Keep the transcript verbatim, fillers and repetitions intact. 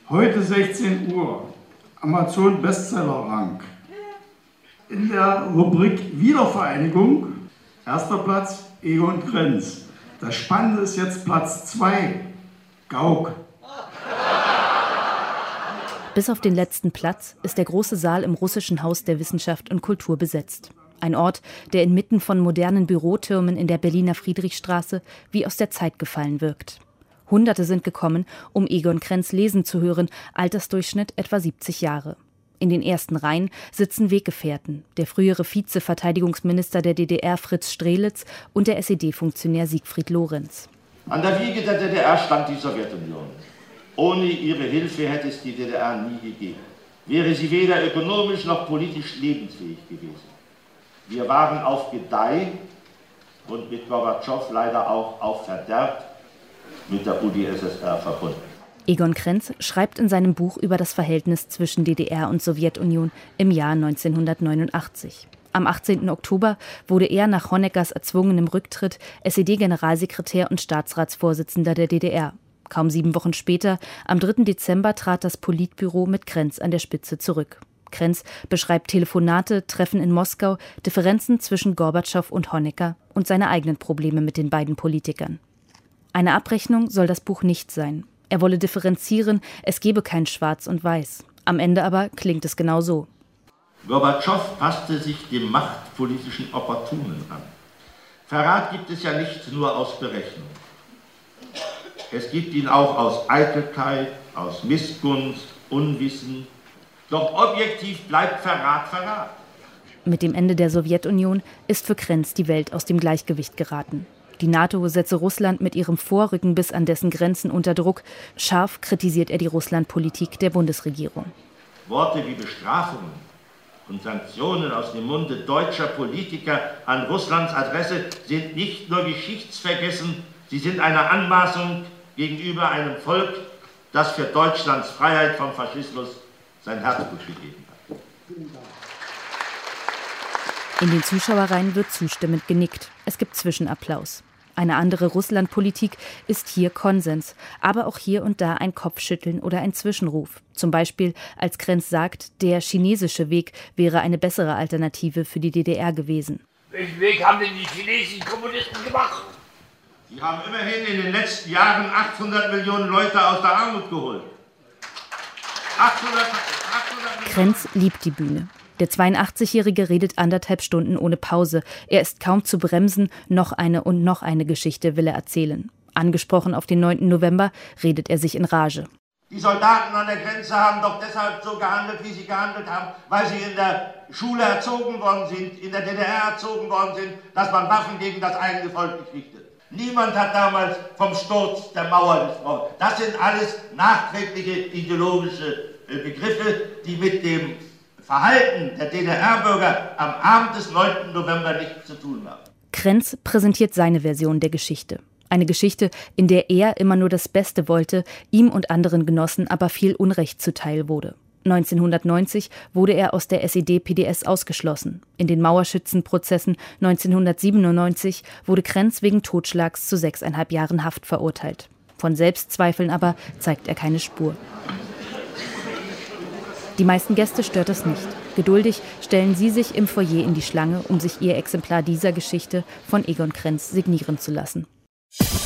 Heute sechzehn Uhr, Amazon Bestsellerrang. In der Rubrik Wiedervereinigung, erster Platz Egon Krenz. Das Spannende ist jetzt Platz zwei, Gauck. Bis auf den letzten Platz ist der große Saal im Russischen Haus der Wissenschaft und Kultur besetzt. Ein Ort, der inmitten von modernen Bürotürmen in der Berliner Friedrichstraße wie aus der Zeit gefallen wirkt. Hunderte sind gekommen, um Egon Krenz lesen zu hören, Altersdurchschnitt etwa siebzig Jahre. In den ersten Reihen sitzen Weggefährten, der frühere Vize-Verteidigungsminister der D D R Fritz Strelitz und der S E D-Funktionär Siegfried Lorenz. An der Wiege der D D R stand die Sowjetunion. Ohne ihre Hilfe hätte es die D D R nie gegeben. Wäre sie weder ökonomisch noch politisch lebensfähig gewesen. Wir waren auf Gedeih und mit Gorbatschow leider auch auf Verderb mit der U d S S R verbunden. Egon Krenz schreibt in seinem Buch über das Verhältnis zwischen D D R und Sowjetunion im Jahr neunzehnhundertneunundachtzig. Am achtzehnten Oktober wurde er nach Honeckers erzwungenem Rücktritt S E D-Generalsekretär und Staatsratsvorsitzender der D D R. Kaum sieben Wochen später, am dritten Dezember, trat das Politbüro mit Krenz an der Spitze zurück. Krenz beschreibt Telefonate, Treffen in Moskau, Differenzen zwischen Gorbatschow und Honecker und seine eigenen Probleme mit den beiden Politikern. Eine Abrechnung soll das Buch nicht sein. Er wolle differenzieren, es gebe kein Schwarz und Weiß. Am Ende aber klingt es genau so. Gorbatschow passte sich dem machtpolitischen Opportunen an. Verrat gibt es ja nicht nur aus Berechnung. Es gibt ihn auch aus Eitelkeit, aus Missgunst, Unwissen. Doch objektiv bleibt Verrat Verrat. Mit dem Ende der Sowjetunion ist für Krenz die Welt aus dem Gleichgewicht geraten. Die NATO setze Russland mit ihrem Vorrücken bis an dessen Grenzen unter Druck. Scharf kritisiert er die Russlandpolitik der Bundesregierung. Worte wie Bestrafungen und Sanktionen aus dem Munde deutscher Politiker an Russlands Adresse sind nicht nur geschichtsvergessen, sie sind eine Anmaßung gegenüber einem Volk, das für Deutschlands Freiheit vom Faschismus sein Herzblut gegeben hat. In den Zuschauerreihen wird zustimmend genickt. Es gibt Zwischenapplaus. Eine andere Russlandpolitik ist hier Konsens, aber auch hier und da ein Kopfschütteln oder ein Zwischenruf. Zum Beispiel, als Krenz sagt, der chinesische Weg wäre eine bessere Alternative für die D D R gewesen. Welchen Weg haben denn die chinesischen Kommunisten gemacht? Sie haben immerhin in den letzten Jahren achthundert Millionen Leute aus der Armut geholt. achthundert, achthundert Krenz liebt die Bühne. Der zweiundachtzigjährige redet anderthalb Stunden ohne Pause. Er ist kaum zu bremsen, noch eine und noch eine Geschichte will er erzählen. Angesprochen auf den neunten November redet er sich in Rage. Die Soldaten an der Grenze haben doch deshalb so gehandelt, wie sie gehandelt haben, weil sie in der Schule erzogen worden sind, in der D D R erzogen worden sind, dass man Waffen gegen das eigene Volk nicht richtet. Niemand hat damals vom Sturz der Mauer gesprochen. Das sind alles nachträgliche ideologische Begriffe, die mit dem Verhalten der D D R-Bürger am Abend des neunten November nichts zu tun haben. Krenz präsentiert seine Version der Geschichte. Eine Geschichte, in der er immer nur das Beste wollte, ihm und anderen Genossen aber viel Unrecht zuteil wurde. neunzehnhundertneunzig wurde er aus der S E D P D S ausgeschlossen. In den Mauerschützenprozessen neunzehnhundertsiebenundneunzig wurde Krenz wegen Totschlags zu sechseinhalb Jahren Haft verurteilt. Von Selbstzweifeln aber zeigt er keine Spur. Die meisten Gäste stört das nicht. Geduldig stellen sie sich im Foyer in die Schlange, um sich ihr Exemplar dieser Geschichte von Egon Krenz signieren zu lassen.